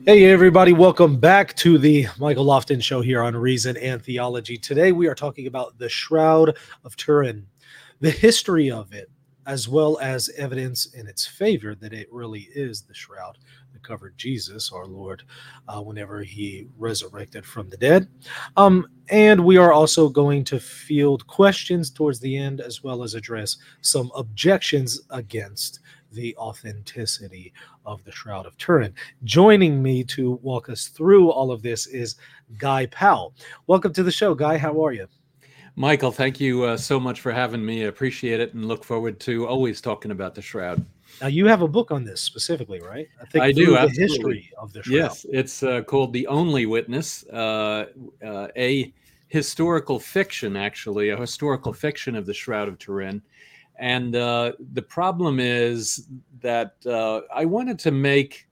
Hey, everybody, welcome back to the Michael Lofton Show here on Reason and Theology. Today, we are talking about the Shroud of Turin, the history of it, as well as evidence in its favor that it really is the shroud that covered Jesus, our Lord, whenever he resurrected from the dead. And we are also going to field questions towards the end, as well as address some objections against the authenticity of the Shroud of Turin. Joining me to walk us through all of this is Guy Powell. Welcome to the show, Guy. How are you? Michael, thank you so much for having me. I appreciate it and look forward to always talking about the Shroud. Now, you have a book on this specifically, right? I think I do, through the absolutely. history of the Shroud. Yes, it's called The Only Witness, a historical fiction, actually, a historical fiction of the Shroud of Turin. And the problem is that I wanted to make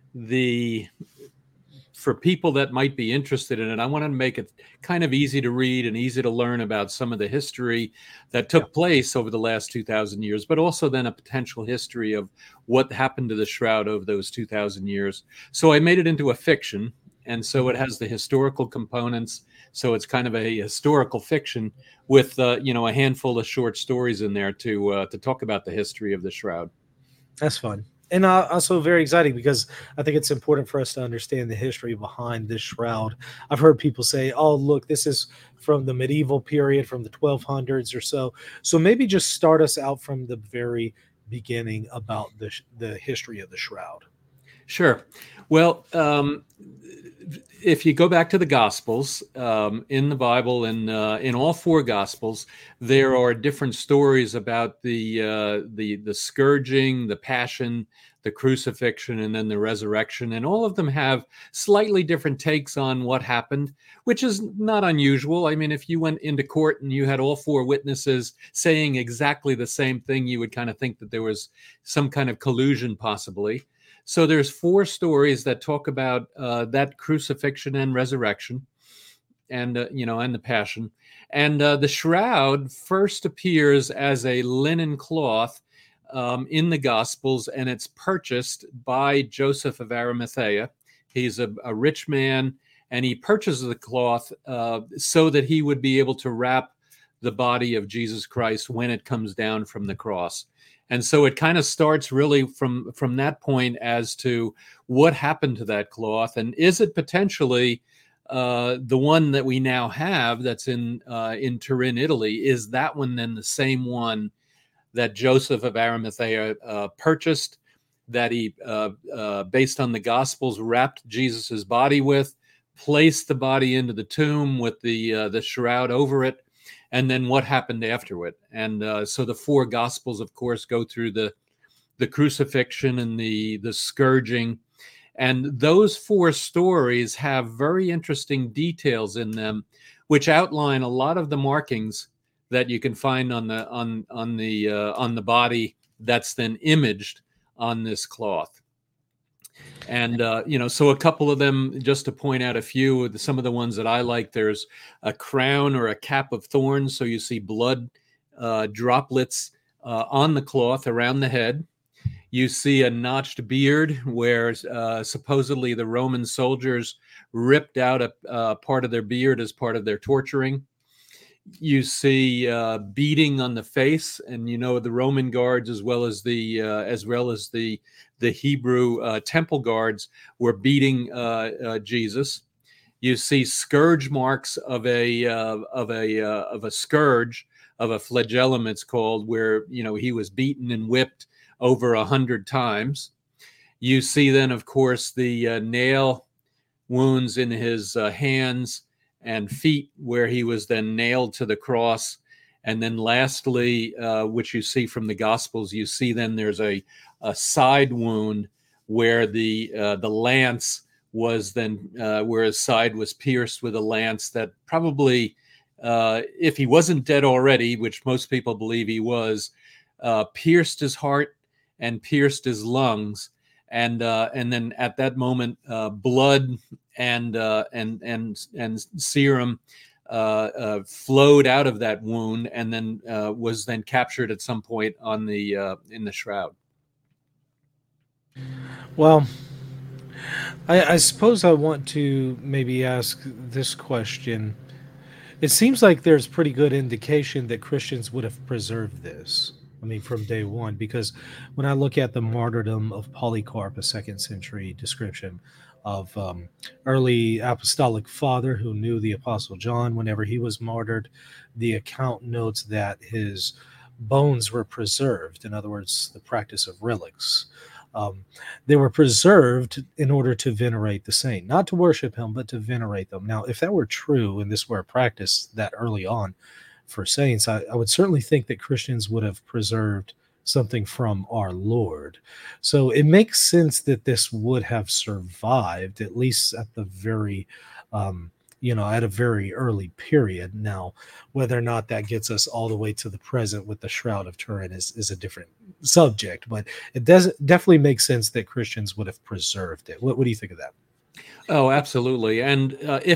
for people that might be interested in it, I wanted to make it kind of easy to read and easy to learn about some of the history that took place over the last 2,000 years, but also then a potential history of what happened to the Shroud over those 2,000 years. So I made it into a fiction, and so it has the historical components. So it's kind of a historical fiction with a handful of short stories in there to talk about the history of the Shroud. That's fun. And also very exciting because I think it's important for us to understand the history behind this shroud. I've heard people say, oh, look, this is from the medieval period, from the 1200s or so. So maybe just start us out from the very beginning about the history of the shroud. Sure. Well, if you go back to the Gospels, in the Bible, and in all four Gospels, there are different stories about the scourging, the passion, the crucifixion, and then the resurrection. And all of them have slightly different takes on what happened, which is not unusual. I mean, if you went into court and you had all four witnesses saying exactly the same thing, you would kind of think that there was some kind of collusion possibly. So there's four stories that talk about that crucifixion and resurrection, and and the passion. And the shroud first appears as a linen cloth in the Gospels, and it's purchased by Joseph of Arimathea. He's a rich man, and he purchases the cloth so that he would be able to wrap the body of Jesus Christ when it comes down from the cross. And so it kind of starts really from that point as to what happened to that cloth, and is it potentially the one that we now have that's in Turin, Italy? Is that one then the same one that Joseph of Arimathea purchased, that he, based on the Gospels, wrapped Jesus's body with, placed the body into the tomb with the shroud over it? And then what happened afterward? And so the four Gospels, of course, go through the crucifixion and the scourging. And those four stories have very interesting details in them, which outline a lot of the markings that you can find on the body that's then imaged on this cloth. And, so a couple of them, just to point out a few, some of the ones that I like, there's a crown or a cap of thorns. So you see blood droplets on the cloth around the head. You see a notched beard where supposedly the Roman soldiers ripped out a part of their beard as part of their torturing. You see beating on the face, and the Roman guards, as well as the Hebrew temple guards, were beating Jesus. You see scourge marks of a scourge, of a flagellum, it's called, where he was beaten and whipped over 100 times. You see then, of course, the nail wounds in his hands and feet, where he was then nailed to the cross. And then lastly, which you see from the Gospels, you see then there's a side wound where the lance was then, where his side was pierced with a lance that probably, if he wasn't dead already, which most people believe he was, pierced his heart and pierced his lungs. And then at that moment, blood and serum flowed out of that wound, and then was then captured at some point on in the shroud. Well, I suppose I want to maybe ask this question. It seems like there's pretty good indication that Christians would have preserved this. I mean, from day one, because when I look at the martyrdom of Polycarp, a second century description of early apostolic father who knew the apostle John whenever he was martyred, the account notes that his bones were preserved. In other words, the practice of relics. Um, they were preserved in order to venerate the saint, not to worship him, but to venerate them. Now, if that were true and this were a practice that early on for saints, I would certainly think that Christians would have preserved something from our Lord. So it makes sense that this would have survived, at least at the very, at a very early period. Now, whether or not that gets us all the way to the present with the Shroud of Turin is a different subject, but it does definitely make sense that Christians would have preserved it. What do you think of that? Oh, absolutely. And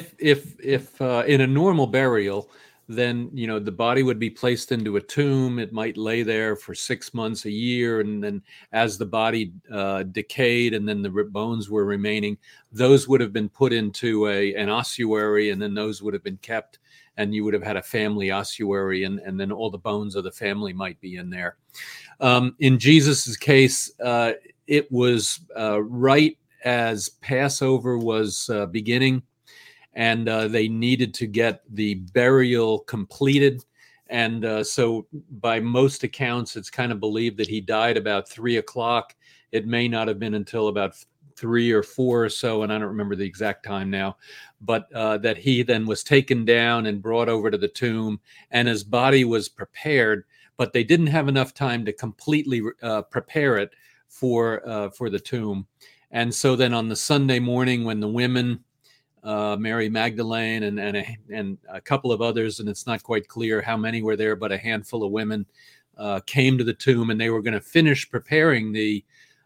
if in a normal burial, then the body would be placed into a tomb. It might lay there for 6 months, a year, and then as the body decayed, and then the bones were remaining, those would have been put into an ossuary, and then those would have been kept, and you would have had a family ossuary, and then all the bones of the family might be in there. In Jesus's case, it was right as Passover was beginning, and they needed to get the burial completed. And so by most accounts, it's kind of believed that he died about 3 o'clock. It may not have been until about 3 or 4 or so, and I don't remember the exact time now, but that he then was taken down and brought over to the tomb, and his body was prepared, but they didn't have enough time to completely prepare it for the tomb. And so then on the Sunday morning, when the women, Mary Magdalene and a couple of others, and it's not quite clear how many were there, but a handful of women came to the tomb, and they were going to finish preparing the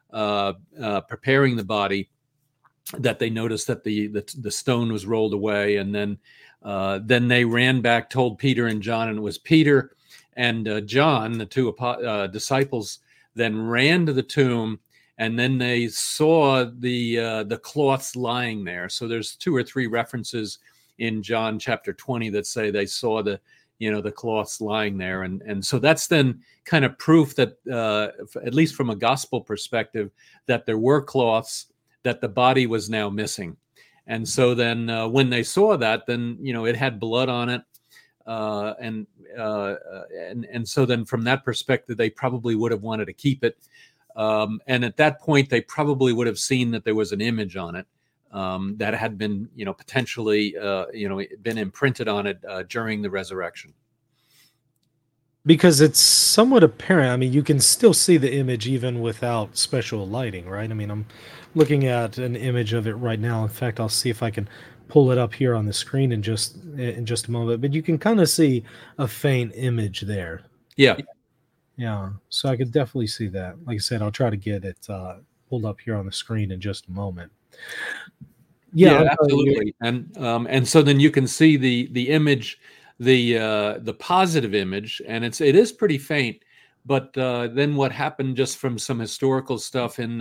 body, that they noticed that the stone was rolled away, and then they ran back, told Peter and John, and it was Peter and John, the two disciples, then ran to the tomb. And then they saw the cloths lying there. So there's 2 or 3 references in John chapter 20 that say they saw the cloths lying there, and so that's then kind of proof that at least from a gospel perspective, that there were cloths, that the body was now missing. And so then when they saw that, then it had blood on it, and so then from that perspective, they probably would have wanted to keep it. And at that point, they probably would have seen that there was an image on it that had been, potentially, been imprinted on it during the resurrection. Because it's somewhat apparent. I mean, you can still see the image even without special lighting, right? I mean, I'm looking at an image of it right now. In fact, I'll see if I can pull it up here on the screen in just a moment. But you can kind of see a faint image there. Yeah. Yeah, so I could definitely see that. Like I said, I'll try to get it pulled up here on the screen in just a moment. Yeah, absolutely. And so then you can see the image, the positive image, and it is pretty faint. But then what happened, just from some historical stuff, in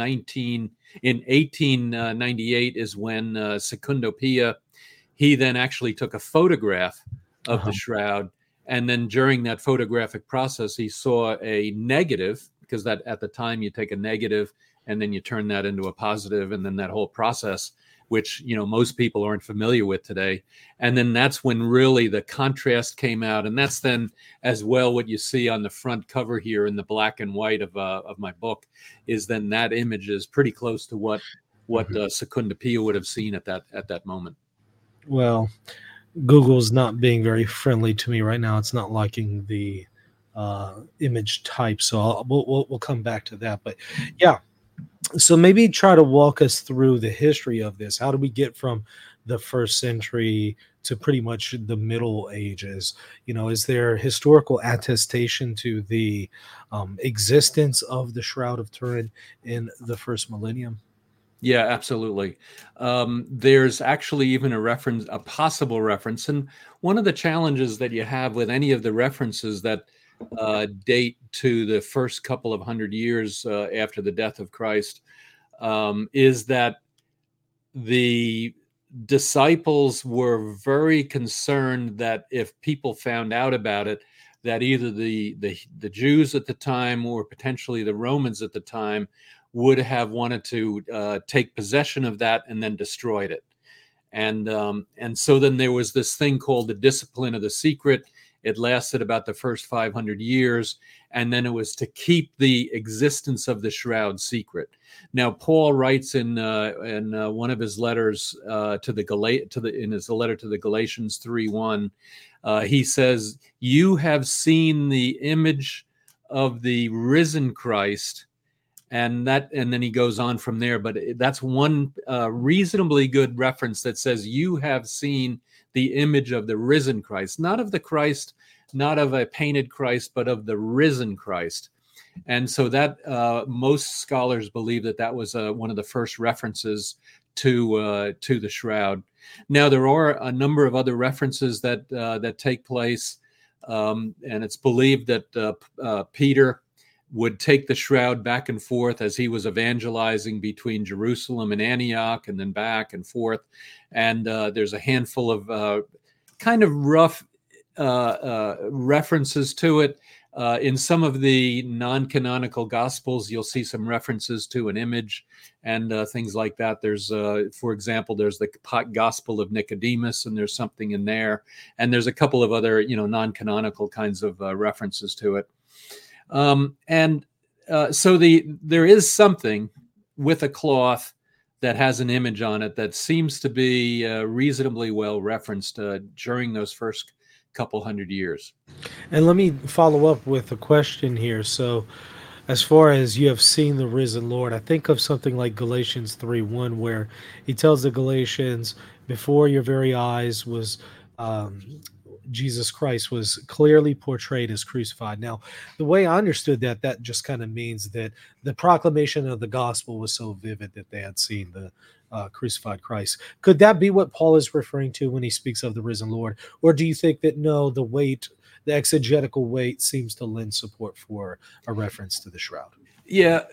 1898 is when Secundo Pia, he then actually took a photograph of the shroud. And then during that photographic process, he saw a negative, because that at the time you take a negative and then you turn that into a positive, and then that whole process, which most people aren't familiar with today. And then that's when really the contrast came out, and that's then as well what you see on the front cover here in the black and white of my book, is then that image is pretty close to what Secundo Pia would have seen at that moment. Well, Google's not being very friendly to me right now. It's not liking the image type, so we'll come back to that. But yeah, so maybe try to walk us through the history of this. How do we get from the 1st century to pretty much the Middle Ages? Is there historical attestation to the existence of the Shroud of Turin in the first millennium? Yeah, absolutely. There's actually even a possible reference. And one of the challenges that you have with any of the references that date to the first couple of 100 years after the death of Christ is that the disciples were very concerned that if people found out about it, that either the Jews at the time or potentially the Romans at the time would have wanted to take possession of that and then destroyed it. And so then there was this thing called the discipline of the secret. It lasted about the first 500 years, and then it was to keep the existence of the shroud secret. Now, Paul writes in one of his letters in his letter to the Galatians 3:1, he says, "You have seen the image of the risen Christ." And then he goes on from there. But that's one reasonably good reference that says, "You have seen the image of the risen Christ," not of the Christ, not of a painted Christ, but of the risen Christ. And so that most scholars believe that was one of the first references to the shroud. Now, there are a number of other references that take place, and it's believed that Peter would take the shroud back and forth as he was evangelizing between Jerusalem and Antioch, and then back and forth. And there's a handful of kind of rough references to it. In some of the non-canonical gospels, you'll see some references to an image and things like that. There's, for example, there's the Gospel of Nicodemus, and there's something in there. And there's a couple of other, non-canonical kinds of references to it. So there is something with a cloth that has an image on it that seems to be reasonably well referenced during those first couple hundred years. And let me follow up with a question here. So, as far as you have seen the risen Lord, I think of something like Galatians 3:1, where he tells the Galatians, before your very eyes was Jesus Christ was clearly portrayed as crucified. Now, the way I understood that just kind of means that the proclamation of the gospel was so vivid that they had seen the crucified Christ. Could that be what Paul is referring to when he speaks of the risen Lord? Or do you think that no, the exegetical weight seems to lend support for a reference to the shroud? Yeah.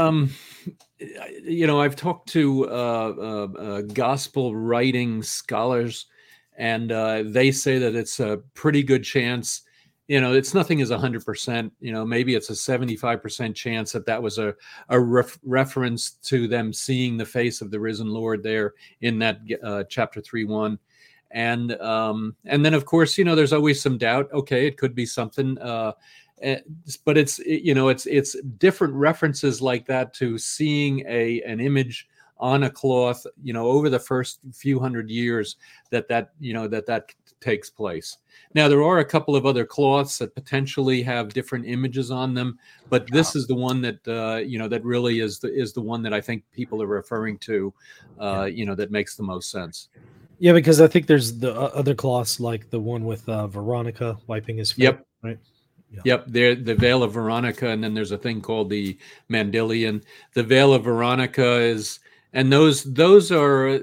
I've talked to gospel writing scholars, and they say that it's a pretty good chance. It's nothing is 100%. Maybe it's a 75% chance that was a reference to them seeing the face of the risen Lord there in that chapter 3:1. And then, of course, there's always some doubt. Okay, it could be something. But it's different references like that to seeing an image on a cloth, over the first few hundred years that takes place. Now, there are a couple of other cloths that potentially have different images on them, but this is the one that that really is the one that I think people are referring to, that makes the most sense. Yeah, because I think there's the other cloths, like the one with Veronica wiping his face. Yep. Right. Yeah. Yep, the veil of Veronica, and then there's a thing called the Mandylion. The veil of Veronica is, and those are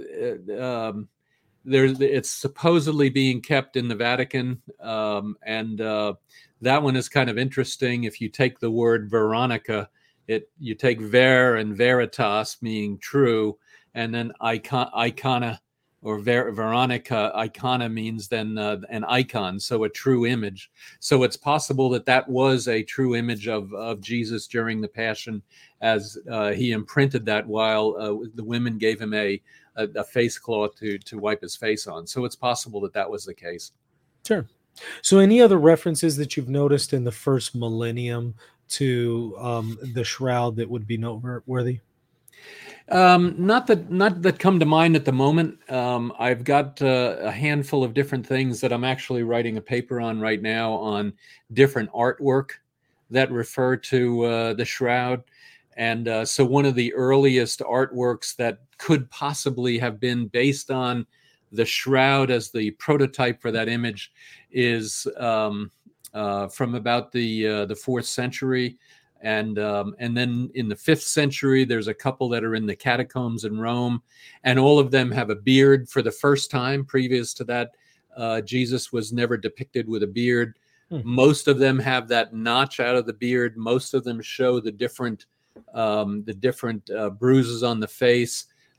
it's supposedly being kept in the Vatican, and that one is kind of interesting. If you take the word Veronica, you take ver and veritas, meaning true, and then icona. Or Veronica, icona means then an icon, so a true image. So it's possible that was a true image of Jesus during the Passion, as he imprinted that while the women gave him a face cloth to wipe his face on. So it's possible that was the case. Sure. So any other references that you've noticed in the first millennium to the shroud that would be noteworthy? Not that come to mind at the moment. I've got a handful of different things that I'm actually writing a paper on right now on different artwork that refer to the shroud. And so one of the earliest artworks that could possibly have been based on the shroud as the prototype for that image is from about the 4th century. And then in the 5th century, there's a couple that are in the catacombs in Rome, and all of them have a beard for the first time. Previous to that, Jesus was never depicted with a beard. Most of them have that notch out of the beard. Most of them show the different bruises on the face.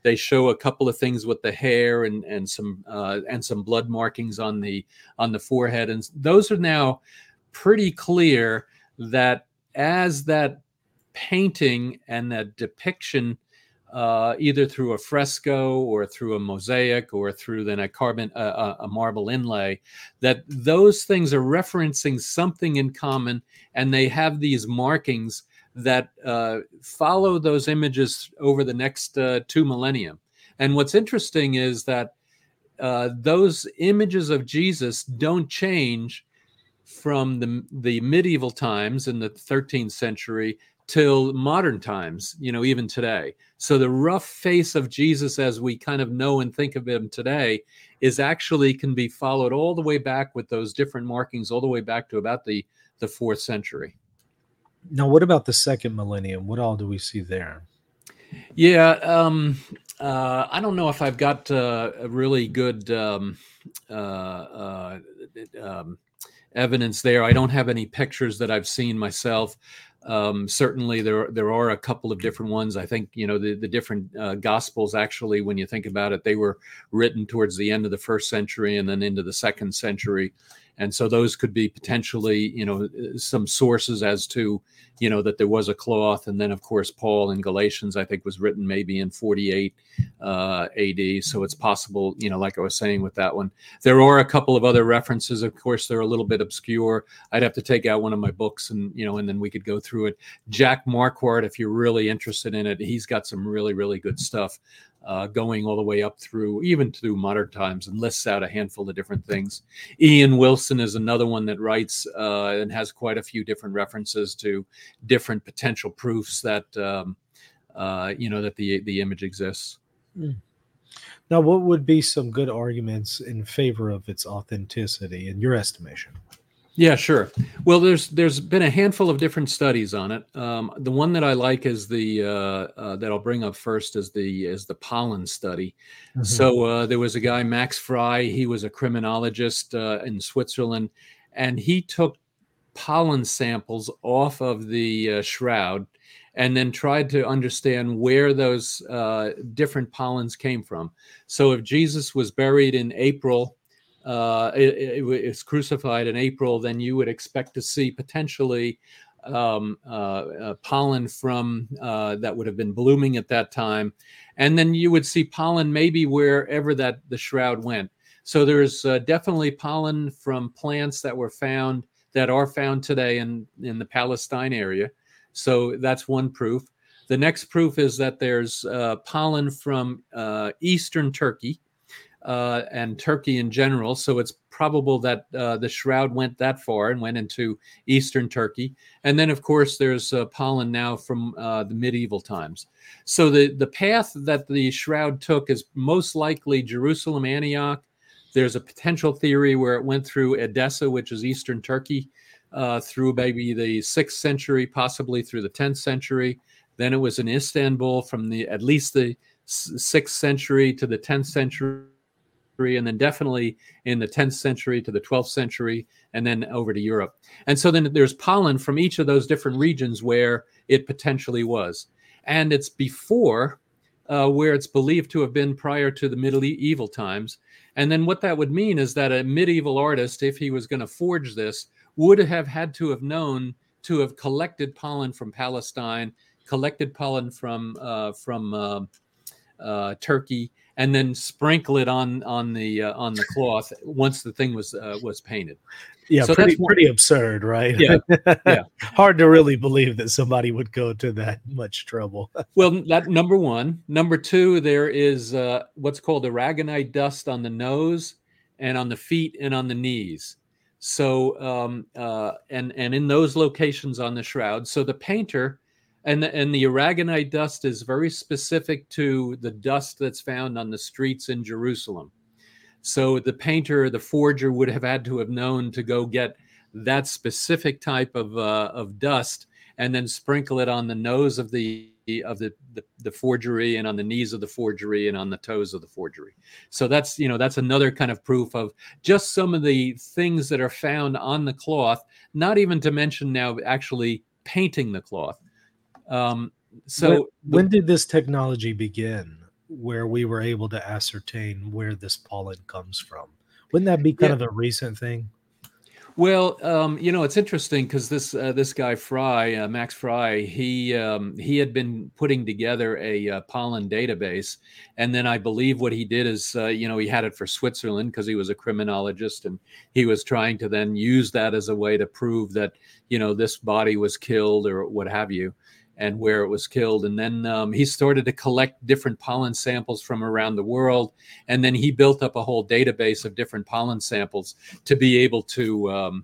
They show a couple of things with the hair and some blood markings on the forehead, and those are now pretty clear that as that painting and that depiction, either through a fresco or through a mosaic or through then a marble inlay, that those things are referencing something in common, and they have these markings that follow those images over the next 2 millennium. And what's interesting is that those images of Jesus don't change from the medieval times in the 13th century till modern times, even today. So the rough face of Jesus as we kind of know and think of him today can be followed all the way back with those different markings all the way back to about the 4th century. Now, what about the 2nd millennium? What all do we see there? Yeah, I don't know if I've got a really good evidence there. I don't have any pictures that I've seen myself. Certainly there are a couple of different ones. I think, the different Gospels, actually, when you think about it, they were written towards the end of the 1st century and then into the 2nd century. And so those could be potentially, some sources as to, that there was a cloth. And then, of course, Paul in Galatians, I think, was written maybe in 48 AD. So it's possible, like I was saying with that one. There are a couple of other references. Of course, they're a little bit obscure. I'd have to take out one of my books and then we could go through it. Jack Marquardt, if you're really interested in it, he's got some really, really good stuff. Going all the way up through modern times, and lists out a handful of different things. Ian Wilson is another one that writes and has quite a few different references to different potential proofs that that the image exists. Now, what would be some good arguments in favor of its authenticity in your estimation? Yeah, sure. Well, there's been a handful of different studies on it. The one that I like is that I'll bring up first is the pollen study. Mm-hmm. So there was a guy, Max Frey. He was a criminologist in Switzerland, and he took pollen samples off of the shroud, and then tried to understand where those different pollens came from. So if Jesus was buried in April, is crucified in April, then you would expect to see potentially pollen from that would have been blooming at that time, and then you would see pollen maybe wherever that the shroud went. So there's definitely pollen from plants that are found today in the Palestine area. So that's one proof. The next proof is that there's pollen from eastern Turkey. And Turkey in general. So it's probable that the shroud went that far and went into eastern Turkey. And then, of course, there's pollen now from the medieval times. So the path that the shroud took is most likely Jerusalem, Antioch. There's a potential theory where it went through Edessa, which is eastern Turkey, through maybe the 6th century, possibly through the 10th century. Then it was in Istanbul from at least the 6th century to the 10th century. And then definitely in the 10th century to the 12th century, and then over to Europe. And so then there's pollen from each of those different regions where it potentially was. And it's before where it's believed to have been prior to the medieval times. And then what that would mean is that a medieval artist, if he was going to forge this, would have had to have known to have collected pollen from Palestine, collected pollen from Turkey, and then sprinkle it on the cloth once the thing was painted. Yeah, so pretty absurd, right? Yeah, yeah. Hard to really believe that somebody would go to that much trouble. Well, that number one. Number two, there is what's called aragonite dust on the nose and on the feet and on the knees. So and in those locations on the shroud. So the painter. And the aragonite dust is very specific to the dust that's found on the streets in Jerusalem. So the painter, the forger, would have had to have known to go get that specific type of dust and then sprinkle it on the nose of the forgery, and on the knees of the forgery, and on the toes of the forgery. So that's another kind of proof of just some of the things that are found on the cloth. Not even to mention now actually painting the cloth. So when did this technology begin? where we were able to ascertain where this pollen comes from. Wouldn't that be kind Yeah. of a recent thing? Well, it's interesting because this guy Fry, Max Fry, he had been putting together a pollen database, and then I believe what he did is, he had it for Switzerland because he was a criminologist, and he was trying to then use that as a way to prove that this body was killed or what have you, and where it was killed. And then he started to collect different pollen samples from around the world, and then he built up a whole database of different pollen samples to be able to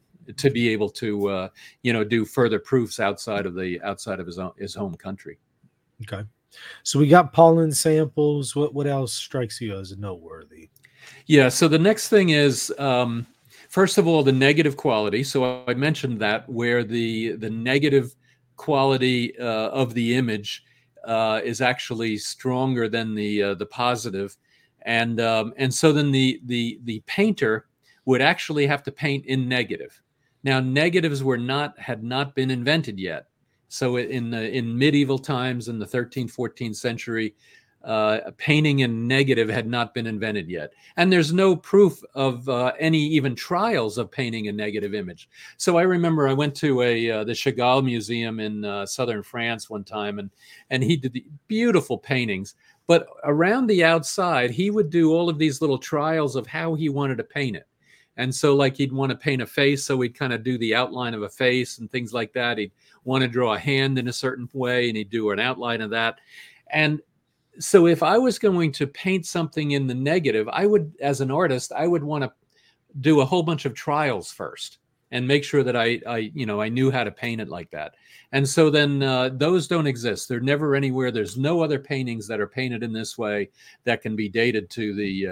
do further proofs outside of his home country. Okay. So we got pollen samples. What else strikes you as noteworthy? Yeah. So the next thing is, first of all, the negative quality. So I mentioned that where the negative quality of the image is actually stronger than the positive, and so then the painter would actually have to paint in negative. Now, negatives had not been invented yet. So in medieval times, in the 13th, 14th century, painting in negative had not been invented yet. And there's no proof of any even trials of painting a negative image. So I remember I went to the Chagall Museum in southern France one time, and he did the beautiful paintings. But around the outside, he would do all of these little trials of how he wanted to paint it. And so like he'd want to paint a face, so he'd kind of do the outline of a face and things like that. He'd want to draw a hand in a certain way, and he'd do an outline of that. And so if I was going to paint something in the negative, I would, as an artist, I would want to do a whole bunch of trials first and make sure that I knew how to paint it like that. And so then those don't exist. They're never anywhere. There's no other paintings that are painted in this way that can be dated to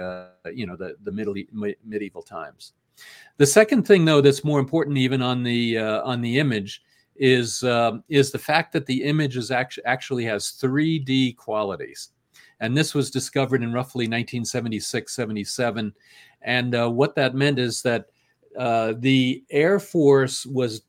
the medieval times. The second thing, though, that's more important even on the image is the fact that the image actually has 3D qualities. And this was discovered in roughly 1976, 77. And what that meant is that the Air Force was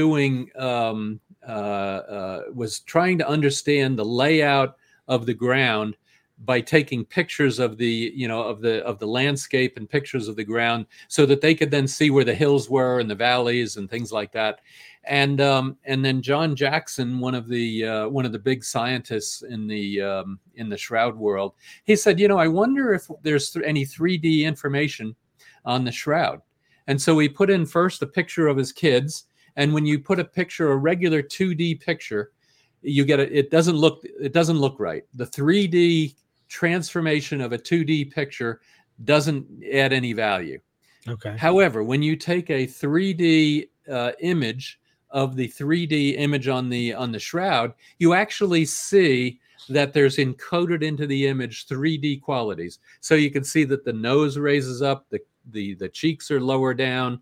was trying to understand the layout of the ground by taking pictures of the landscape and pictures of the ground, so that they could then see where the hills were and the valleys and things like that. And then John Jackson, one of the big scientists in the shroud world, he said, I wonder if there's any 3D information on the shroud. And so he put in first a picture of his kids, and when you put a regular 2D picture, you get it doesn't look right. The 3D transformation of a 2D picture doesn't add any value. Okay. However, when you take a 3D image of the 3D image on the shroud, you actually see that there's encoded into the image 3D qualities. So you can see that the nose raises up, the cheeks are lower down,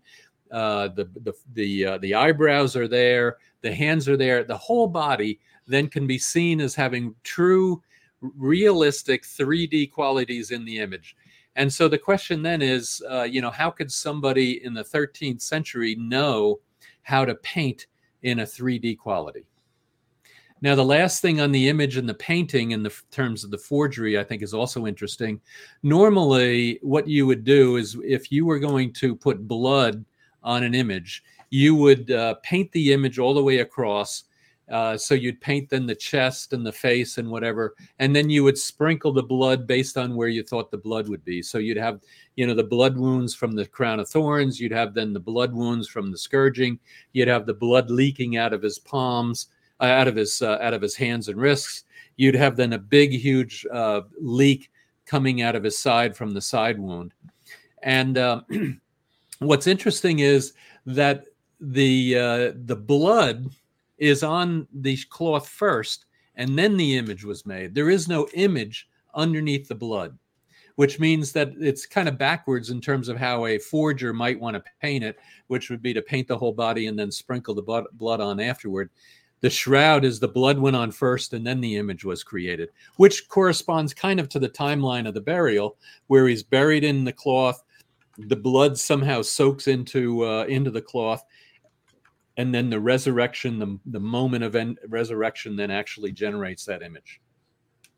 the eyebrows are there, the hands are there, the whole body then can be seen as having true, realistic 3D qualities in the image. And so the question then is, how could somebody in the 13th century know how to paint in a 3D quality? Now, the last thing on the image and the painting in the terms of the forgery, I think, is also interesting. Normally, what you would do is, if you were going to put blood on an image, you would paint the image all the way across. So you'd paint then the chest and the face and whatever, and then you would sprinkle the blood based on where you thought the blood would be. So you'd have, the blood wounds from the crown of thorns. You'd have then the blood wounds from the scourging. You'd have the blood leaking out of his palms, out of his hands and wrists. You'd have then a big, huge leak coming out of his side from the side wound. And what's interesting is that the blood is on the cloth first, and then the image was made. There is no image underneath the blood, which means that it's kind of backwards in terms of how a forger might want to paint it, which would be to paint the whole body and then sprinkle the blood on afterward. The shroud is the blood went on first, and then the image was created, which corresponds kind of to the timeline of the burial, where he's buried in the cloth. The blood somehow soaks into the cloth, and then the resurrection, the moment of resurrection, then actually generates that image.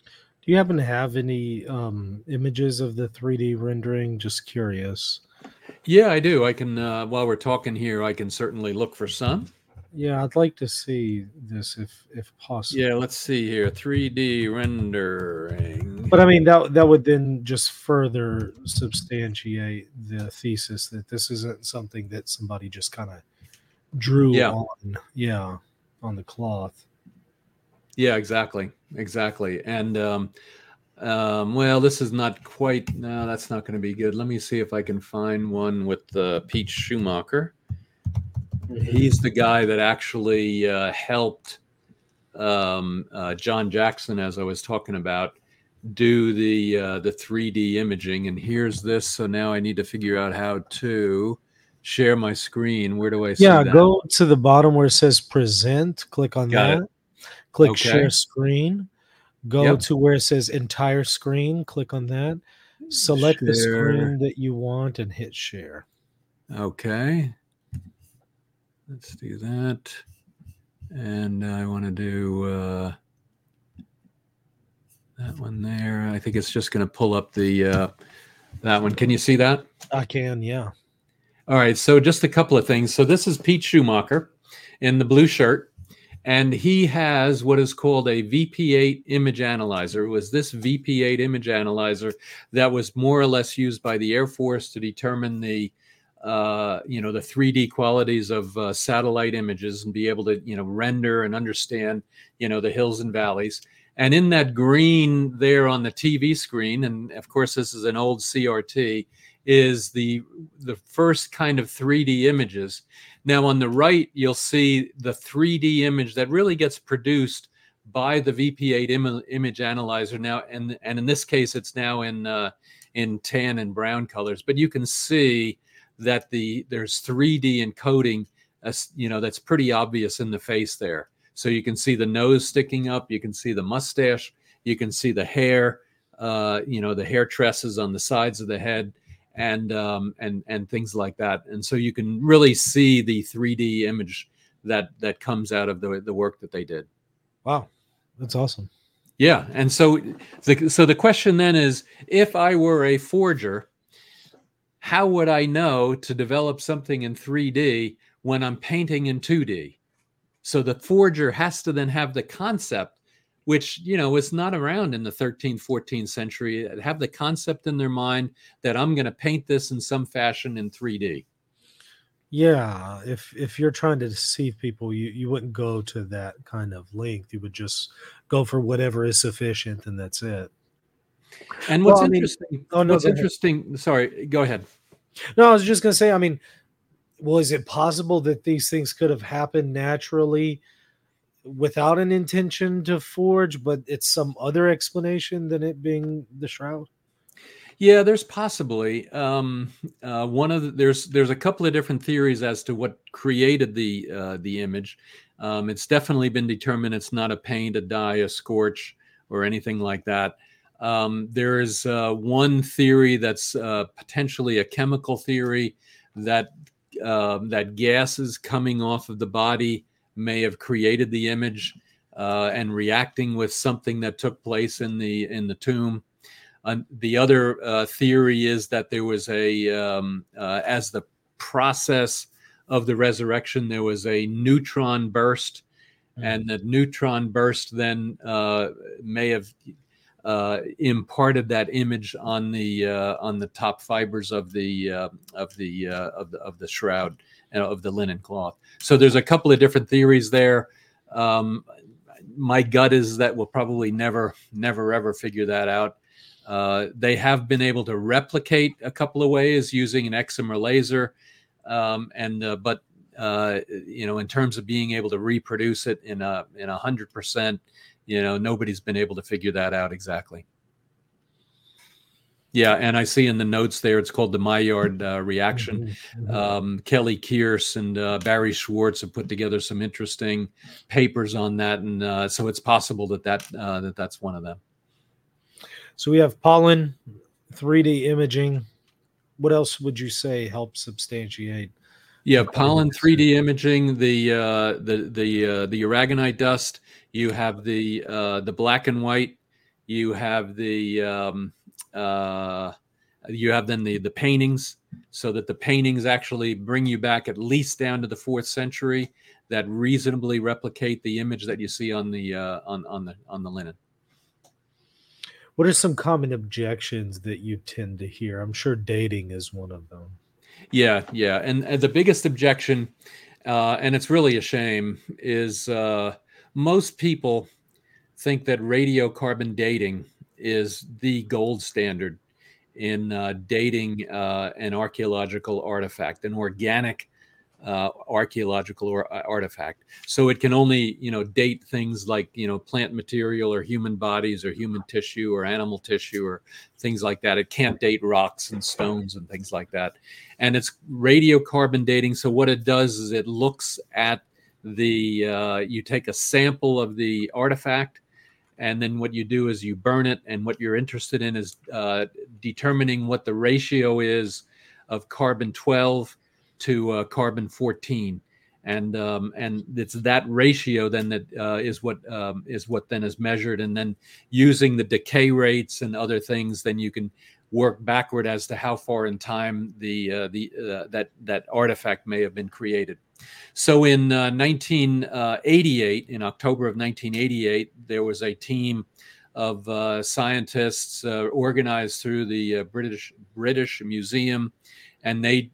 Do you happen to have any images of the 3D rendering? Just curious. Yeah, I do. I can, while we're talking here, I can certainly look for some. Yeah, I'd like to see this if possible. Yeah, let's see here. 3D rendering. But I mean that would then just further substantiate the thesis that this isn't something that somebody just kind of drew Yeah. on the cloth. Yeah, exactly. Exactly. And well, this is not quite, no, that's not going to be good. Let me see if I can find one with Pete Schumacher. He's the guy that actually helped John Jackson, as I was talking about, do the 3D imaging. And here's this. So now I need to figure out how to share my screen. Where do I see that? Go to the bottom where it says present. Click on Got that. it. Click Okay. share screen. Go to where it says entire screen. Click on that. Select the screen that you want and hit share. Okay. Let's do that. And I want to do that one there. I think it's just going to pull up the that one. Can you see that? I can, yeah. All right. So just a couple of things. So this is Pete Schumacher in the blue shirt, and he has what is called a VP8 image analyzer. It was this VP8 image analyzer that was more or less used by the Air Force to determine the the 3D qualities of satellite images and be able to, render and understand, the hills and valleys. And in that green there on the TV screen, and of course this is an old CRT, is the first kind of 3D images. Now on the right, you'll see the 3D image that really gets produced by the VP8 image analyzer now, and in this case, it's now in tan and brown colors. But you can see that there's 3D encoding, that's pretty obvious in the face there. So you can see the nose sticking up, you can see the mustache, you can see the hair, the hair tresses on the sides of the head, and things like that. And so you can really see the 3D image that comes out of the work that they did. Wow, that's awesome. Yeah, and so the question then is, if I were a forger, how would I know to develop something in 3D when I'm painting in 2D? So the forger has to then have the concept, which, is not around in the 13th, 14th century, have the concept in their mind that I'm going to paint this in some fashion in 3D. Yeah, if you're trying to deceive people, you wouldn't go to that kind of length. You would just go for whatever is sufficient, and that's it. And what's interesting, sorry, go ahead. No, I was just going to say, is it possible that these things could have happened naturally without an intention to forge, but it's some other explanation than it being the shroud? Yeah, there's possibly there's a couple of different theories as to what created the image. It's definitely been determined it's not a paint, a dye, a scorch, or anything like that. There is one theory that's potentially a chemical theory that gases coming off of the body may have created the image and reacting with something that took place in the tomb. The other theory is that there was as the process of the resurrection, there was a neutron burst, and the neutron burst then may have imparted that image on the top fibers of the shroud and of the linen cloth. So there's a couple of different theories there. My gut is that we'll probably never ever figure that out. They have been able to replicate a couple of ways using an excimer laser, but in terms of being able to reproduce it in 100%, nobody's been able to figure that out exactly. Yeah, and I see in the notes there, it's called the Maillard reaction. Kelly Kearse and Barry Schwartz have put together some interesting papers on that, and so it's possible that's one of them. So we have pollen, 3D imaging. What else would you say helps substantiate? Yeah, pollen, 3D imaging, the aragonite dust. You have the black and white You have you have then the paintings, so that the paintings actually bring you back at least down to the 4th century, that reasonably replicate the image that you see on the linen. What are some common objections that you tend to hear? I'm sure dating is one of them. Yeah, and the biggest objection, and it's really a shame, is most people think that radiocarbon dating is the gold standard in dating an archaeological artifact, an organic archaeological artifact. So it can only, date things like, plant material or human bodies or human tissue or animal tissue or things like that. It can't date rocks and stones and things like that. And it's radiocarbon dating. So what it does is it looks at you take a sample of the artifact, and then what you do is you burn it. And what you're interested in is determining what the ratio is of carbon-12 to carbon-14, and it's that ratio then that is what then is measured, and then using the decay rates and other things, then you can work backward as to how far in time that artifact may have been created. So in 1988, in October of 1988, there was a team of scientists organized through the British Museum, and they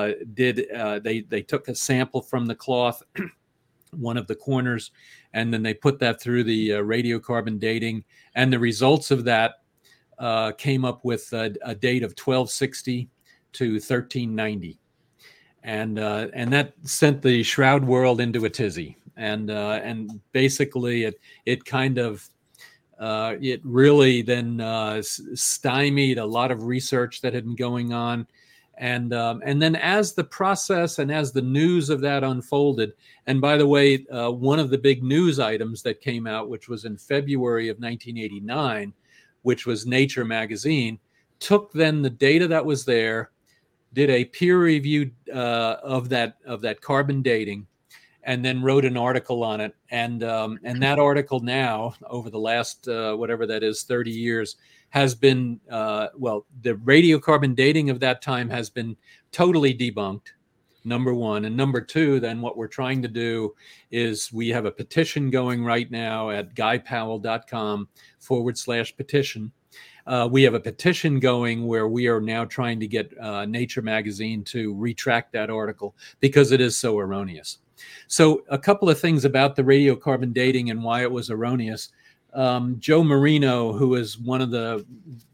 they took a sample from the cloth, one of the corners, and then they put that through the radiocarbon dating, and the results of that came up with a date of 1260 to 1390. And that sent the shroud world into a tizzy, and basically it kind of it really then stymied a lot of research that had been going on, and then as the process and as the news of that unfolded, and by the way, one of the big news items that came out, which was in February of 1989, which was Nature magazine, took then the data that was there, did a peer review of that carbon dating, and then wrote an article on it. And that article now, over the last whatever that is, 30 years, has been the radiocarbon dating of that time has been totally debunked. Number one, and number two, then what we're trying to do is we have a petition going right now at guypowell.com/petition. We have a petition going where we are now trying to get Nature magazine to retract that article because it is so erroneous. So a couple of things about the radiocarbon dating and why it was erroneous. Joe Marino, who is one of the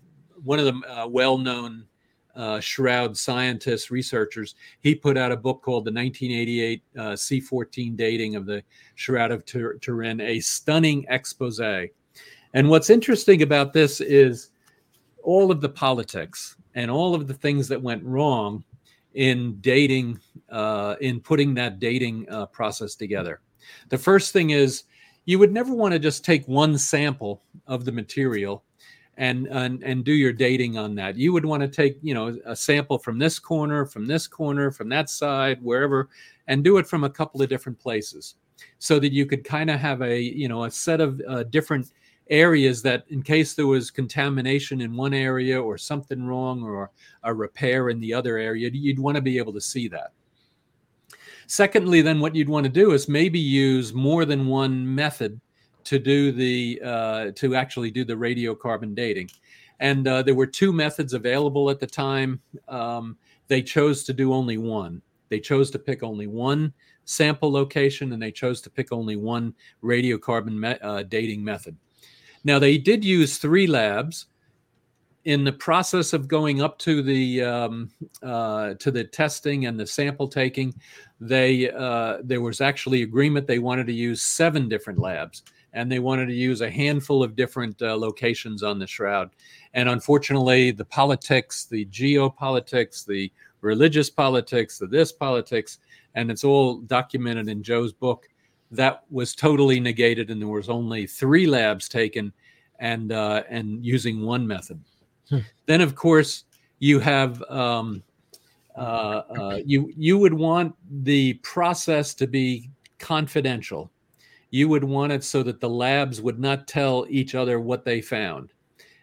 well-known shroud scientists, researchers, he put out a book called the 1988 C14 dating of the Shroud of Turin, a stunning expose. And what's interesting about this is all of the politics and all of the things that went wrong in dating, in putting that dating process together. The first thing is you would never want to just take one sample of the material and do your dating on that. You would want to take, a sample from this corner, from that side, wherever, and do it from a couple of different places so that you could kind of have a set of different areas that in case there was contamination in one area or something wrong or a repair in the other area, you'd want to be able to see that. Secondly, then what you'd want to do is maybe use more than one method to do to actually do the radiocarbon dating. And there were two methods available at the time. They chose to do only one. They chose to pick only one sample location, and they chose to pick only one radiocarbon dating method. Now, they did use 3 labs. In the process of going up to the testing and the sample taking, there was actually agreement they wanted to use 7 different labs, and they wanted to use a handful of different locations on the shroud. And unfortunately, the politics, the geopolitics, the religious politics, this politics, and it's all documented in Joe's book, that was totally negated, and there was only 3 labs taken and using one method. Then, of course, you have you would want the process to be confidential. You would want it so that the labs would not tell each other what they found.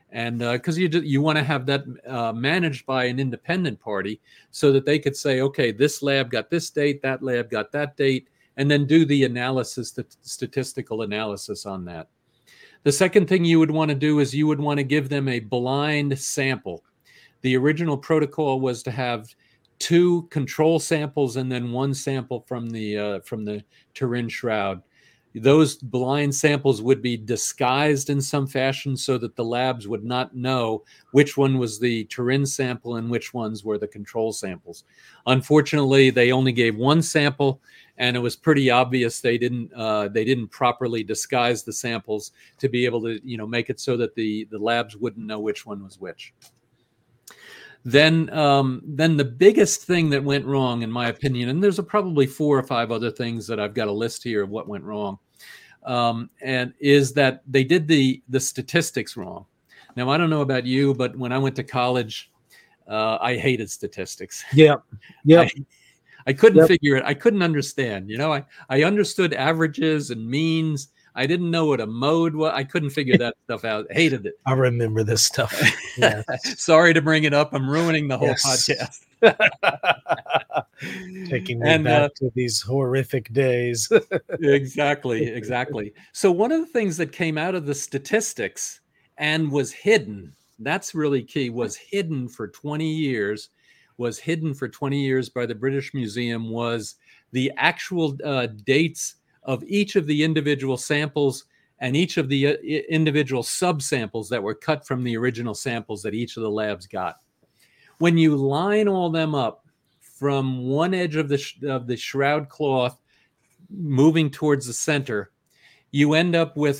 And because you want to have that managed by an independent party so that they could say, okay, this lab got this date, that lab got that date, and then do the analysis, the statistical analysis on that. The second thing you would want to do is you would want to give them a blind sample. The original protocol was to have 2 control samples and then 1 sample from the Turin shroud. Those blind samples would be disguised in some fashion so that the labs would not know which one was the Turin sample and which ones were the control samples. Unfortunately, they only gave 1 sample, and it was pretty obvious they didn't properly disguise the samples to be able to make it so that the labs wouldn't know which one was which. Then the biggest thing that went wrong, in my opinion, and there's probably 4 or 5 other things that I've got a list here of what went wrong, and is that they did the statistics wrong. Now, I don't know about you, but when I went to college, I hated statistics. Yeah. I couldn't figure it. I couldn't understand. I understood averages and means. I didn't know what a mode was. I couldn't figure that stuff out. Hated it. I remember this stuff. Yes. Sorry to bring it up. I'm ruining the whole podcast. Taking me back to these horrific days. Exactly. So one of the things that came out of the statistics and was hidden, that's really key, was hidden for 20 years by the British Museum, was the actual dates of each of the individual samples and each of the individual subsamples that were cut from the original samples that each of the labs got. When you line all them up from one edge of the shroud cloth moving towards the center, you end up with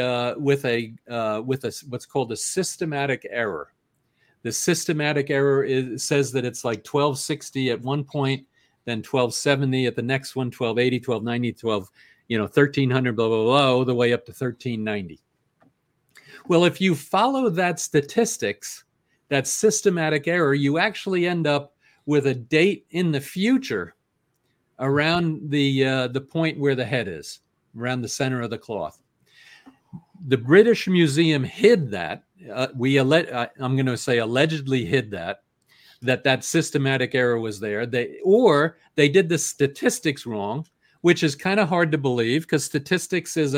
what's called a systematic error. The systematic error says that it's like 1260 at one point, then 1270 at the next one, 1280, 1290, 1300, blah, blah, blah, all the way up to 1390. Well, if you follow that statistics, that systematic error, you actually end up with a date in the future around the point where the head is, around the center of the cloth. The British Museum hid that. I'm going to say allegedly hid that systematic error was there. They did the statistics wrong, which is kind of hard to believe because statistics is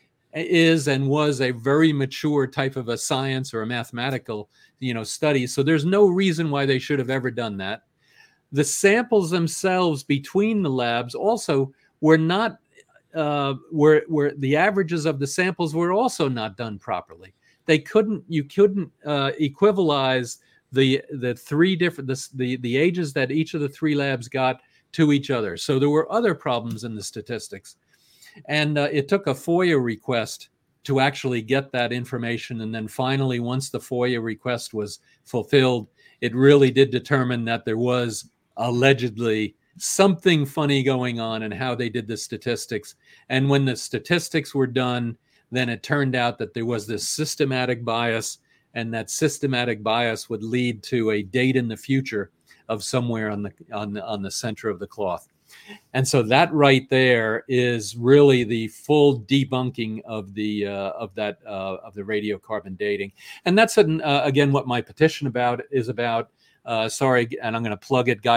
and was a very mature type of a science or a mathematical study. So there's no reason why they should have ever done that. The samples themselves between the labs also were not where the averages of the samples were also not done properly. You couldn't equivalize the three different the ages that each of the 3 labs got to each other. So there were other problems in the statistics, and it took a FOIA request to actually get that information. And then finally, once the FOIA request was fulfilled, it really did determine that there was allegedly something funny going on in how they did the statistics. And when the statistics were done, then it turned out that there was this systematic bias, and that systematic bias would lead to a date in the future of somewhere on the center of the cloth. And so that right there is really the full debunking of the radiocarbon dating. And that's again what my petition is about. And I'm going to plug it,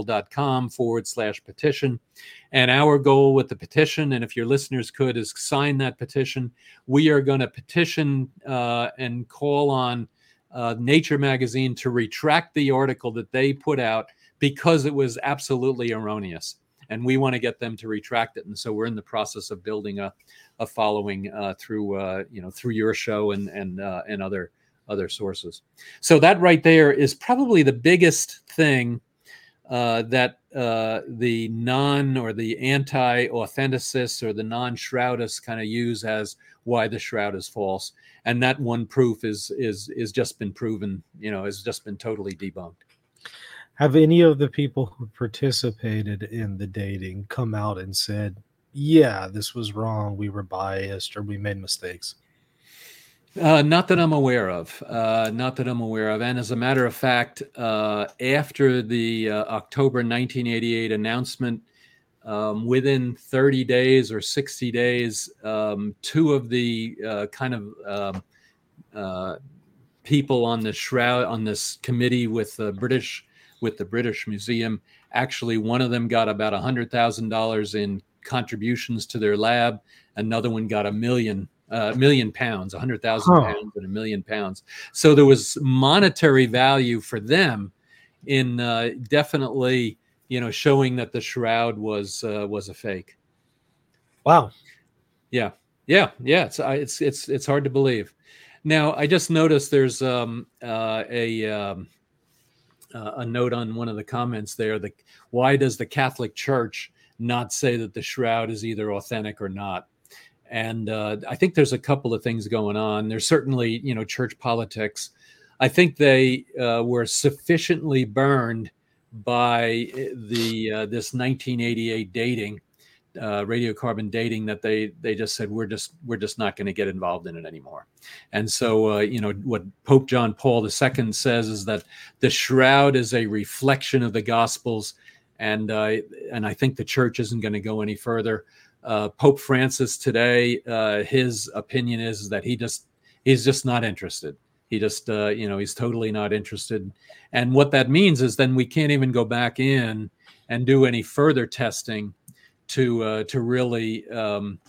guypowell.com/petition. And our goal with the petition, and if your listeners could, is sign that petition. We are going to petition and call on Nature magazine to retract the article that they put out because it was absolutely erroneous. And we want to get them to retract it. And so we're in the process of building a following through your show and other sources. So that right there is probably the biggest thing that the non or the anti-authenticists or the non-shroudists kind of use as why the shroud is false. And that one proof is just been proven, has just been totally debunked. Have any of the people who participated in the dating come out and said, yeah, this was wrong, we were biased, or we made mistakes? Not that I'm aware of. And as a matter of fact, after the October 1988 announcement, within 30 days or 60 days, 2 of the people on the shroud on this committee with the British Museum. Actually, one of them got about $100,000 in contributions to their lab. Another one got £1 million, 100,000 Huh. pounds and £1 million. So there was monetary value for them in definitely, showing that the shroud was a fake. Wow. Yeah. It's hard to believe. Now, I just noticed there's a note on one of the comments there. Why does the Catholic Church not say that the shroud is either authentic or not? And I think there's a couple of things going on. There's certainly, church politics. I think they were sufficiently burned by this 1988 dating, radiocarbon dating, that they just said, we're just not going to get involved in it anymore. And so what Pope John Paul II says is that the shroud is a reflection of the Gospels, and I think the church isn't going to go any further. Pope Francis today, his opinion is that he's just not interested. He just he's totally not interested. And what that means is then we can't even go back in and do any further testing to really to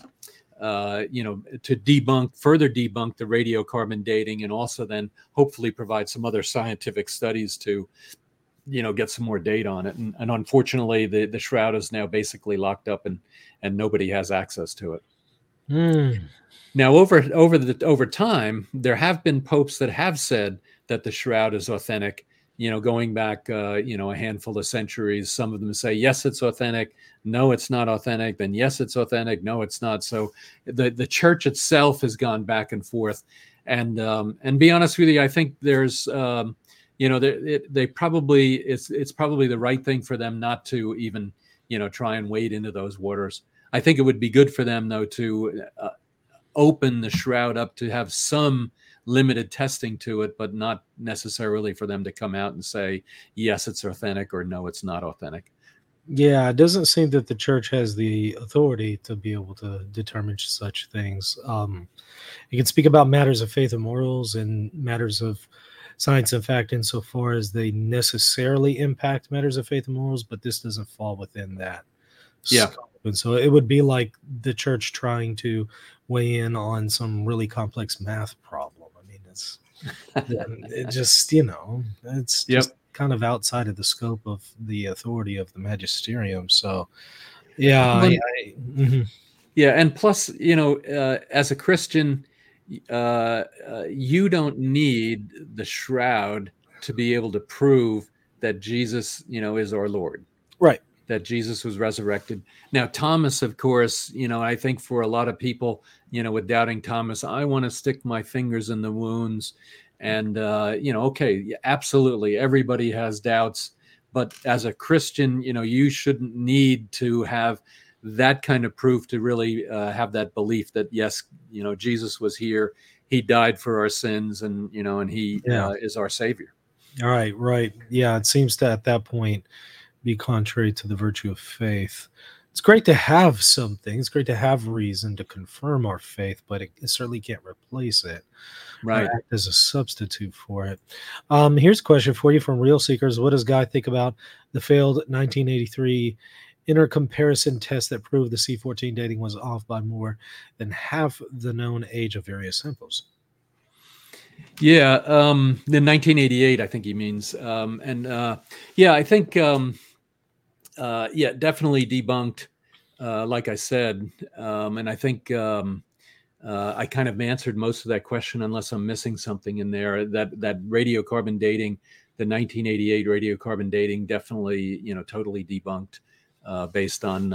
further debunk the radiocarbon dating, and also then hopefully provide some other scientific studies to get some more data on it. And unfortunately, the shroud is now basically locked up, and nobody has access to it. Now, over time, there have been popes that have said that the shroud is authentic. Going back, a handful of centuries. Some of them say, yes, it's authentic. No, it's not authentic. Then yes, it's authentic. No, it's not. So the church itself has gone back and forth. And be honest with you, I think there's, they probably, it's probably the right thing for them not to even, try and wade into those waters. I think it would be good for them, though, to open the shroud up to have some limited testing to it, but not necessarily for them to come out and say, yes, it's authentic, or no, it's not authentic. Yeah, it doesn't seem that the church has the authority to be able to determine such things. You can speak about matters of faith and morals and matters of science and fact insofar as they necessarily impact matters of faith and morals, but this doesn't fall within that. Yeah. And so it would be like the church trying to weigh in on some really complex math problem. I mean, it just, it's just kind of outside of the scope of the authority of the magisterium. So, yeah. Yeah. And plus, as a Christian, you don't need the shroud to be able to prove that Jesus, is our Lord. Right. That Jesus was resurrected. Now, Thomas, of course, I think for a lot of people, with doubting Thomas, I want to stick my fingers in the wounds. And, okay, absolutely. Everybody has doubts. But as a Christian, you shouldn't need to have that kind of proof to really have that belief that, yes, Jesus was here. He died for our sins, and, and he is our Savior. All right. Right. Yeah. It seems to, at that point, be contrary to the virtue of faith. It's great to have something. It's great to have reason to confirm our faith, but it certainly can't replace it. Right. Act as a substitute for it. Here's a question for you from Real Seekers. What does Guy think about the failed 1983 intercomparison test that proved the C14 dating was off by more than half the known age of various samples? Yeah, the 1988, I think he means. I think, definitely debunked, like I said. And I think I kind of answered most of that question, unless I'm missing something in there. That radiocarbon dating, the 1988 radiocarbon dating, definitely, totally debunked, based on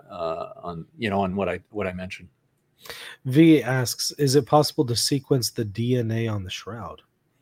what I mentioned. V asks, is it possible to sequence the DNA on the shroud?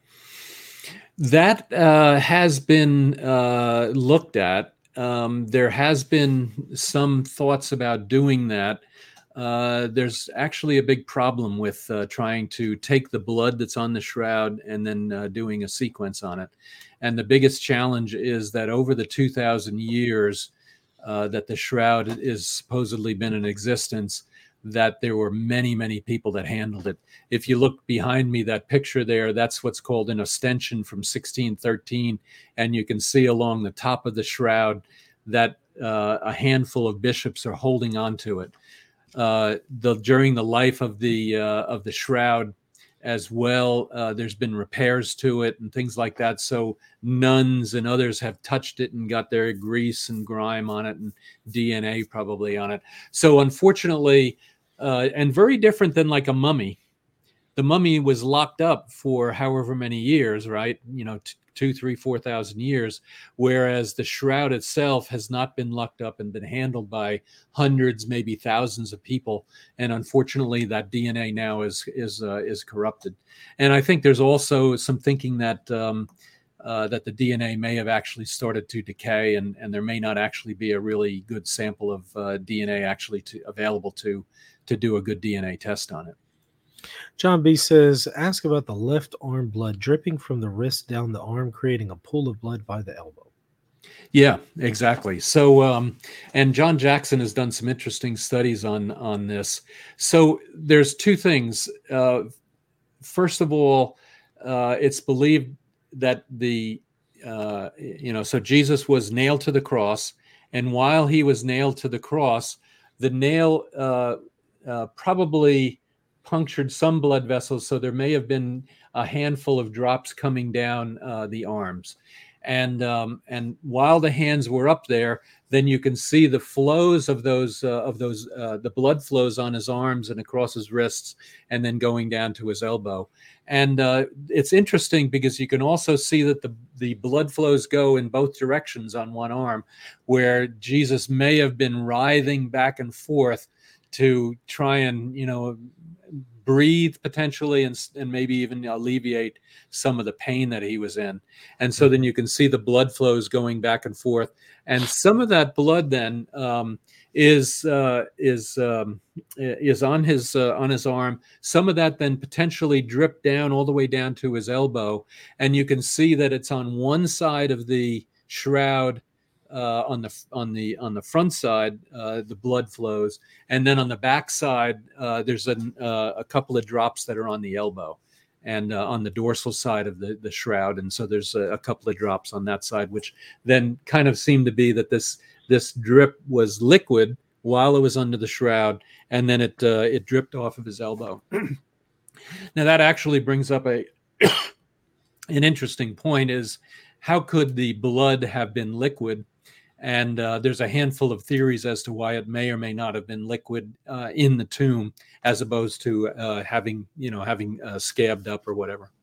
That has been looked at. There has been some thoughts about doing that. There's actually a big problem with trying to take the blood that's on the shroud and then doing a sequence on it. And the biggest challenge is that over the 2,000 years that the shroud is supposedly been in existence, that there were many, many people that handled it. If you look behind me, that picture there, that's what's called an ostension from 1613. And you can see along the top of the shroud that a handful of bishops are holding onto it. During the life of the shroud as well, there's been repairs to it and things like that. So nuns and others have touched it and got their grease and grime on it and DNA probably on it. So unfortunately, and very different than like a mummy. The mummy was locked up for however many years, right? 2, 3, 4,000 years, whereas the shroud itself has not been locked up and been handled by hundreds, maybe thousands of people. And unfortunately, that DNA now is corrupted. And I think there's also some thinking that that the DNA may have actually started to decay, and there may not actually be a really good sample of DNA actually available to do a good DNA test on it. John B says, ask about the left arm blood dripping from the wrist down the arm, creating a pool of blood by the elbow. Yeah, exactly. So, and John Jackson has done some interesting studies on this. So there's two things. First of all, it's believed that so Jesus was nailed to the cross, and while he was nailed to the cross, the nail probably punctured some blood vessels, so there may have been a handful of drops coming down the arms. And while the hands were up there, then you can see the flows of the blood flows on his arms and across his wrists, and then going down to his elbow. And it's interesting because you can also see that the blood flows go in both directions on one arm, where Jesus may have been writhing back and forth to try and breathe potentially, and maybe even alleviate some of the pain that he was in. And so then you can see the blood flows going back and forth, and some of that blood then is on his arm. Some of that then potentially dripped down all the way down to his elbow, and you can see that it's on one side of the shroud. On the front side, the blood flows, and then on the back side, there's a couple of drops that are on the elbow, and on the dorsal side of the shroud, and so there's a couple of drops on that side, which then kind of seem to be that this drip was liquid while it was under the shroud, and then it dripped off of his elbow. Now that actually brings up an interesting point: is how could the blood have been liquid? And there's a handful of theories as to why it may or may not have been liquid in the tomb, as opposed to having scabbed up or whatever.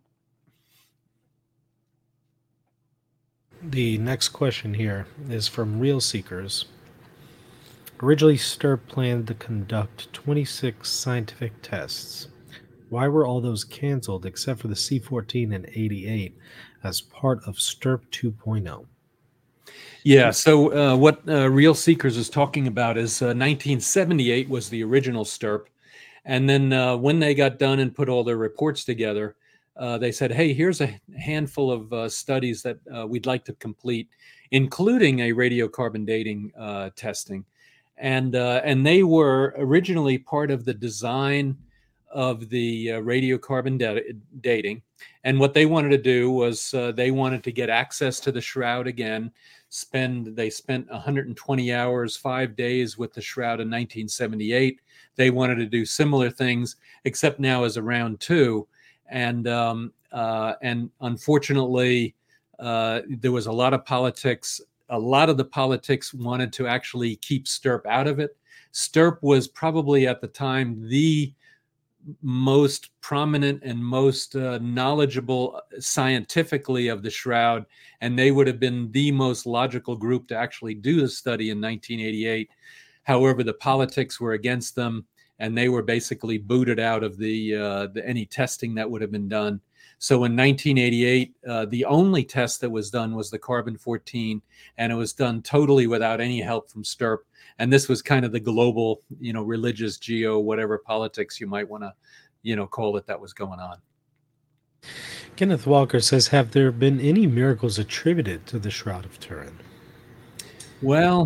The next question here is from Real Seekers. Originally, STURP planned to conduct 26 scientific tests. Why were all those canceled except for the C-14 and 88 as part of STURP 2.0? Yeah, so what Real Seekers is talking about is 1978 was the original STURP. And then when they got done and put all their reports together, they said, hey, here's a handful of studies that we'd like to complete, including a radiocarbon dating testing. And they were originally part of the design of the radiocarbon dating. And what they wanted to do was they wanted to get access to the shroud again. They spent 120 hours, 5 days with the shroud in 1978. They wanted to do similar things, except now as a round two. And unfortunately, there was a lot of politics. A lot of the politics wanted to actually keep STURP out of it. STURP was probably at the time the most prominent and most knowledgeable scientifically of the shroud, and they would have been the most logical group to actually do the study in 1988. However, the politics were against them, and they were basically booted out of any testing that would have been done. So in 1988, the only test that was done was the carbon-14, and it was done totally without any help from STURP. And this was kind of the global, religious, whatever politics you might want to, call it, that was going on. Kenneth Walker says, have there been any miracles attributed to the Shroud of Turin? Well,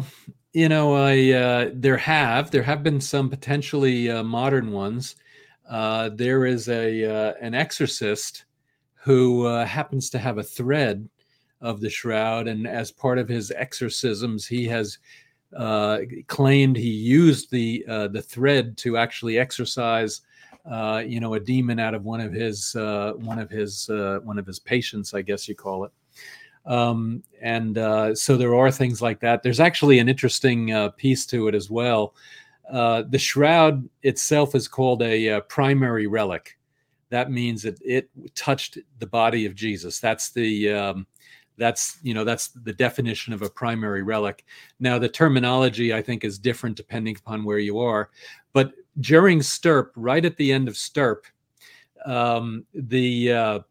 There have been some potentially modern ones. There is an exorcist who happens to have a thread of the shroud, and as part of his exorcisms, he has claimed he used the thread to actually exorcise a demon out of one of his patients, I guess you call it. So there are things like that. There's actually an interesting piece to it as well. The shroud itself is called a primary relic. That means that it touched the body of Jesus. That's the definition of a primary relic. Now, the terminology, I think, is different depending upon where you are. But during Stirp, right at the end of Stirp, the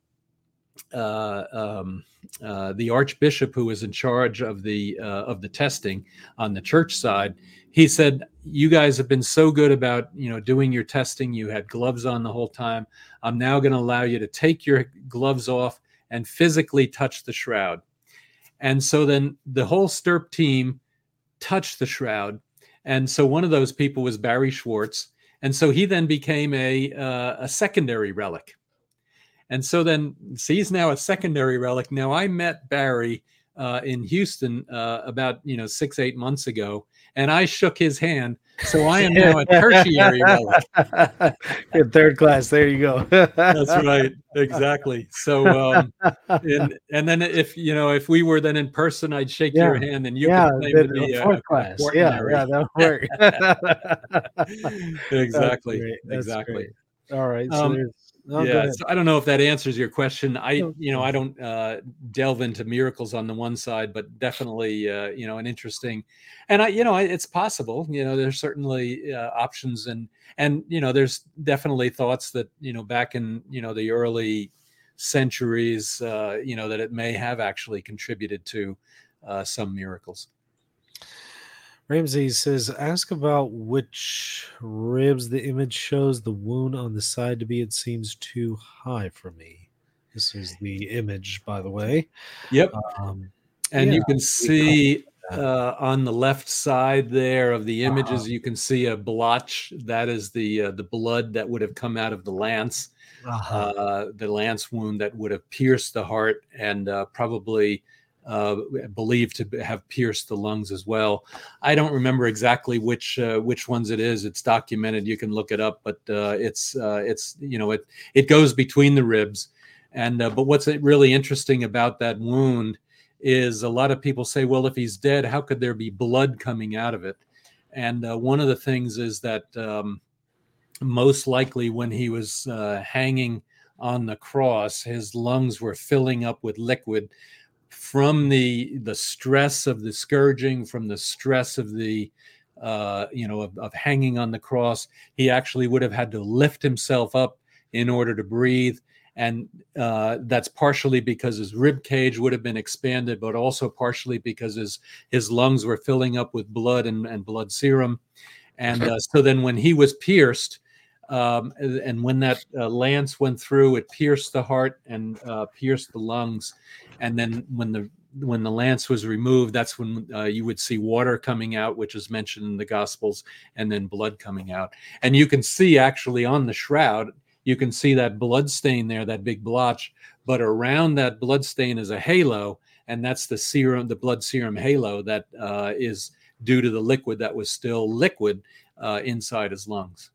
archbishop who was in charge of the testing on the church side, he said, "You guys have been so good about doing your testing. You had gloves on the whole time. I'm now going to allow you to take your gloves off and physically touch the shroud." And so then the whole Stirp team touched the shroud, and so one of those people was Barry Schwartz, and so he then became a secondary relic. And so then, he's now a secondary relic. Now, I met Barry in Houston about 6-8 months ago, and I shook his hand. So I am now a tertiary relic. In third class. There you go. That's right. Exactly. So, and then if we were then in person, I'd shake your hand, and you could claim to be fourth class. Yeah, that would work. Exactly. Exactly. Great. All right. So so I don't know if that answers your question. I don't delve into miracles on the one side, but definitely, an interesting, and it's possible. There's certainly options, and there's definitely thoughts that back in the early centuries, that it may have actually contributed to some miracles. Ramsey says, ask about which ribs the image shows the wound on the side to be. It seems too high for me. This is the image, by the way. Yep. And you can see on the left side there of the images, you can see a blotch. That is the blood that would have come out of the lance, the lance wound that would have pierced the heart and probably believed to have pierced the lungs as well. I don't remember exactly which ones it is. It's documented. You can look it up, but it goes between the ribs. And but what's really interesting about that wound is a lot of people say, well, if he's dead, how could there be blood coming out of it? And one of the things is that most likely when he was hanging on the cross, his lungs were filling up with liquid from the stress of the scourging, from the stress of the of hanging on the cross. He actually would have had to lift himself up in order to breathe, and that's partially because his rib cage would have been expanded, but also partially because his lungs were filling up with blood and blood serum. And so then when he was pierced, and when that lance went through, it pierced the heart and pierced the lungs. And then when the lance was removed, that's when you would see water coming out, which is mentioned in the Gospels, and then blood coming out. And you can see actually on the shroud, you can see that blood stain there, that big blotch. But around that blood stain is a halo, and that's the serum, the blood serum halo that is due to the liquid that was still liquid inside his lungs.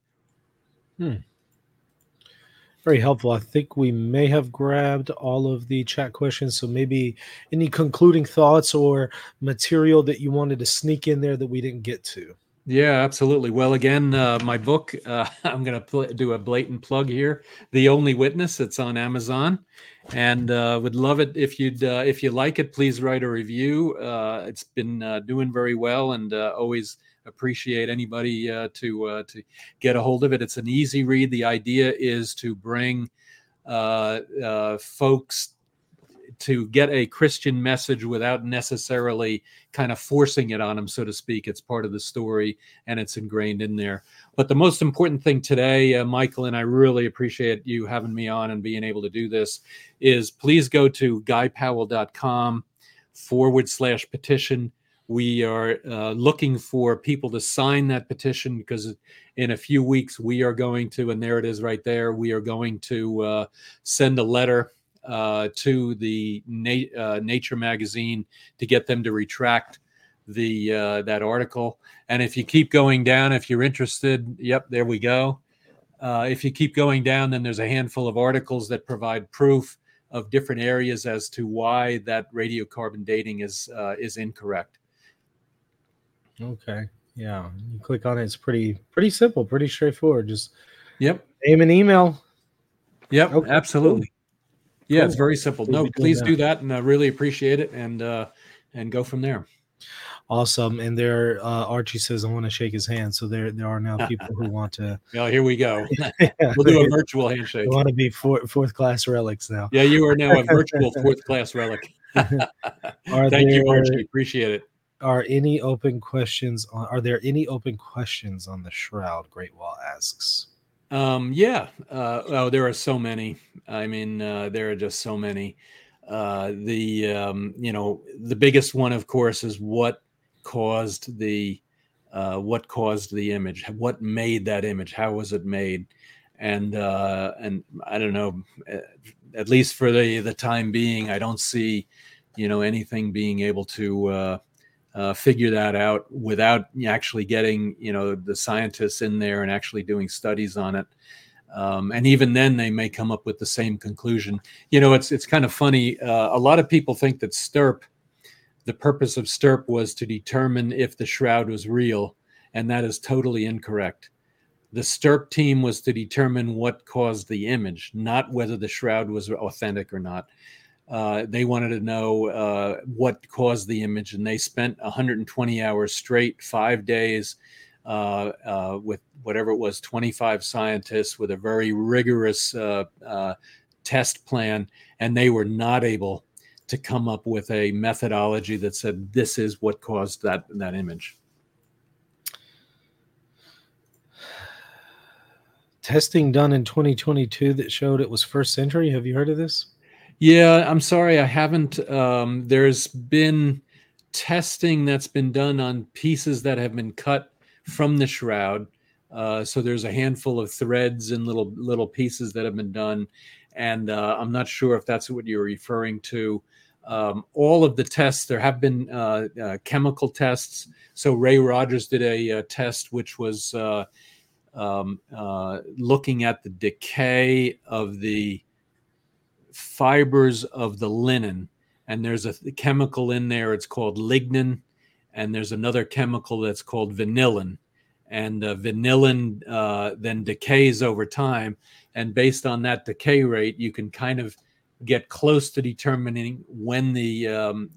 Very helpful. I think we may have grabbed all of the chat questions. So maybe any concluding thoughts or material that you wanted to sneak in there that we didn't get to. Yeah, absolutely. Well, again, my book, I'm going to do a blatant plug here. The Only Witness. It's on Amazon, and would love it if you like it, please write a review. It's been doing very well, and always appreciate anybody to get a hold of it. It's an easy read. The idea is to bring folks to get a Christian message without necessarily kind of forcing it on them, so to speak. It's part of the story and it's ingrained in there. But the most important thing today, Michael, and I really appreciate you having me on and being able to do this, is please go to guypowell.com/petition. We are looking for people to sign that petition, because in a few weeks we are going to, and there it is right there, we are going to send a letter to the Nature magazine to get them to retract that article. And if you keep going down, if you're interested, yep, there we go. If you keep going down, then there's a handful of articles that provide proof of different areas as to why that radiocarbon dating is incorrect. Okay. Yeah. You click on it. It's pretty simple, pretty straightforward. Just Yep. name and email. Yep. Okay, absolutely. Cool. Yeah, it's very simple. We'll no, please do that, and I really appreciate it, and go from there. Awesome. And there, Archie says, I want to shake his hand. So there are now people who want to. Well, here we go. We'll do a virtual handshake. We want to be fourth class relics now. Yeah, you are now a virtual fourth class relic. Thank you, Archie. Appreciate it. Are there any open questions on the shroud? Great Wall asks. Yeah. There are so many. I mean, there are just so many. The biggest one, of course, is what caused the image, what made that image, how was it made? And I don't know, at least for the time being, I don't see, anything being able to figure that out without actually getting, the scientists in there and actually doing studies on it. And even then, they may come up with the same conclusion. It's kind of funny. A lot of people think that the purpose of STIRP was to determine if the shroud was real, and that is totally incorrect. The STIRP team was to determine what caused the image, not whether the shroud was authentic or not. They wanted to know what caused the image, and they spent 120 hours straight, 5 days, with whatever it was, 25 scientists with a very rigorous test plan, and they were not able to come up with a methodology that said this is what caused that image. Testing done in 2022 that showed it was first century. Have you heard of this? Yeah, I'm sorry, I haven't. There's been testing that's been done on pieces that have been cut from the shroud. So there's a handful of threads and little pieces that have been done. And I'm not sure if that's what you're referring to. All of the tests, there have been chemical tests. So Ray Rogers did a test which was looking at the decay of the fibers of the linen. And there's a chemical in there, it's called lignin. And there's another chemical that's called vanillin. And vanillin then decays over time. And based on that decay rate, you can kind of get close to determining when the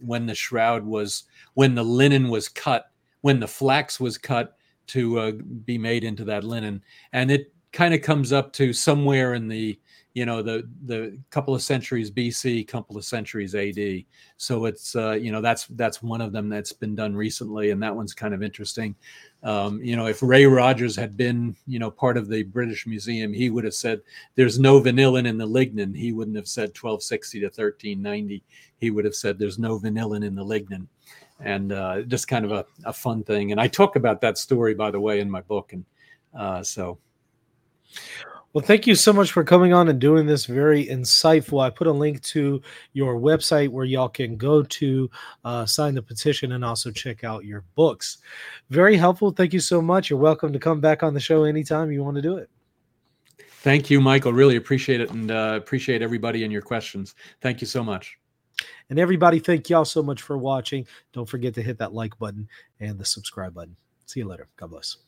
linen was cut, when the flax was cut to be made into that linen. And it kind of comes up to somewhere in the couple of centuries BC, couple of centuries AD. So it's, that's one of them that's been done recently. And that one's kind of interesting. If Ray Rogers had been, part of the British Museum, he would have said there's no vanillin in the lignin. He wouldn't have said 1260 to 1390. He would have said there's no vanillin in the lignin. And just kind of a fun thing. And I talk about that story, by the way, in my book. And so. Well, thank you so much for coming on and doing this. Very insightful. I put a link to your website where y'all can go to sign the petition and also check out your books. Very helpful. Thank you so much. You're welcome to come back on the show anytime you want to do it. Thank you, Michael. Really appreciate it, and appreciate everybody and your questions. Thank you so much. And everybody, thank y'all so much for watching. Don't forget to hit that like button and the subscribe button. See you later. God bless.